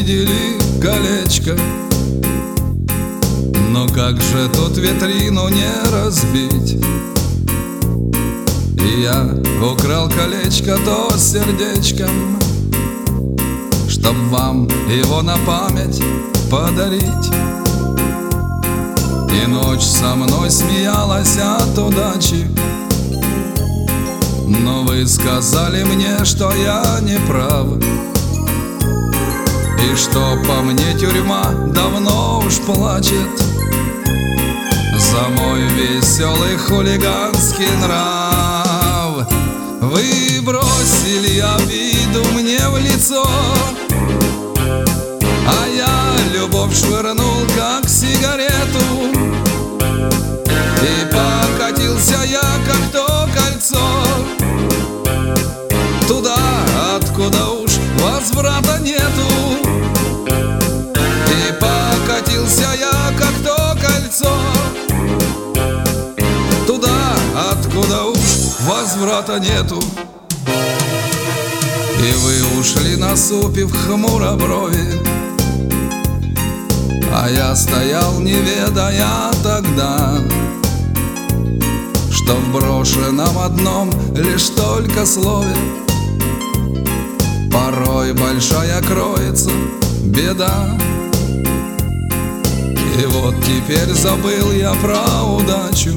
увидели колечко. Но как же тут витрину не разбить? И я украл колечко то с сердечком, чтоб вам его на память подарить. И ночь со мной смеялась от удачи, но вы сказали мне, что я не прав, и что по мне тюрьма давно уж плачет за мой веселый хулиганский нрав. Вы бросили обиду мне в лицо, а я любовь швырнул, как сигарету. И покатился я, как то кольцо, туда, откуда уж возврата нету. И покатился я, как то кольцо, туда, откуда уж возврата нету. И вы ушли, насупив хмуро брови, а я стоял, не ведая тогда, что в брошенном одном лишь только слове порой большая кроется беда. И вот теперь забыл я про удачу.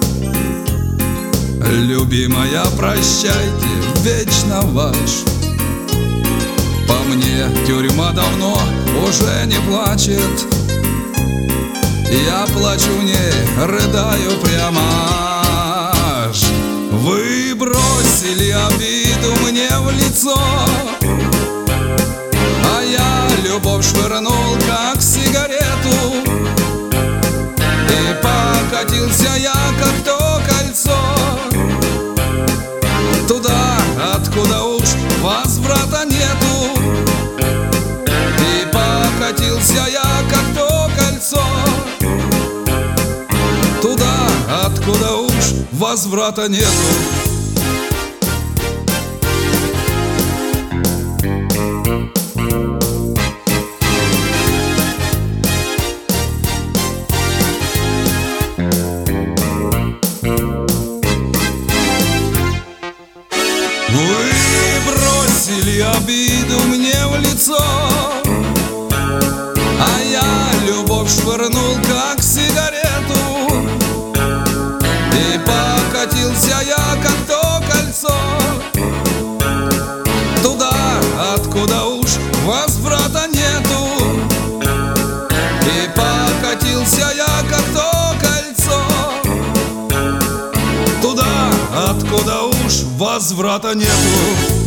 Любимая, прощайте, вечно ваш. По мне тюрьма давно уже не плачет, я плачу в ней, рыдаю прямо аж. Вы бросили обиду мне в лицо, а я любовь швырнул, как сигарету. И покатился я, как то кольцо, туда, откуда уж возврата нету. И покатился я, как то кольцо, туда, откуда уж возврата нету. Вы бросили обиду мне в лицо, а я любовь швырнул, как сигарету. И покатился я, как то кольцо, туда, откуда уж возврата нету. И покатился я, как то кольцо, туда, откуда уж возврата нету.